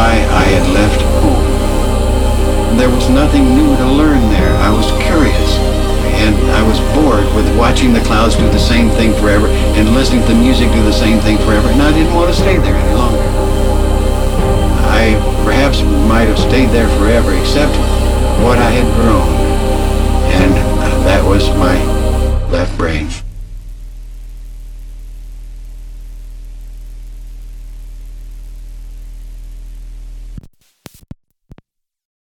why I had left home. There was nothing new to learn there. I was curious, and I was bored with watching the clouds do the same thing forever and listening to the music do the same thing forever, and I didn't want to stay there any longer. I perhaps might have stayed there forever, except what I had grown, and that was my left brain.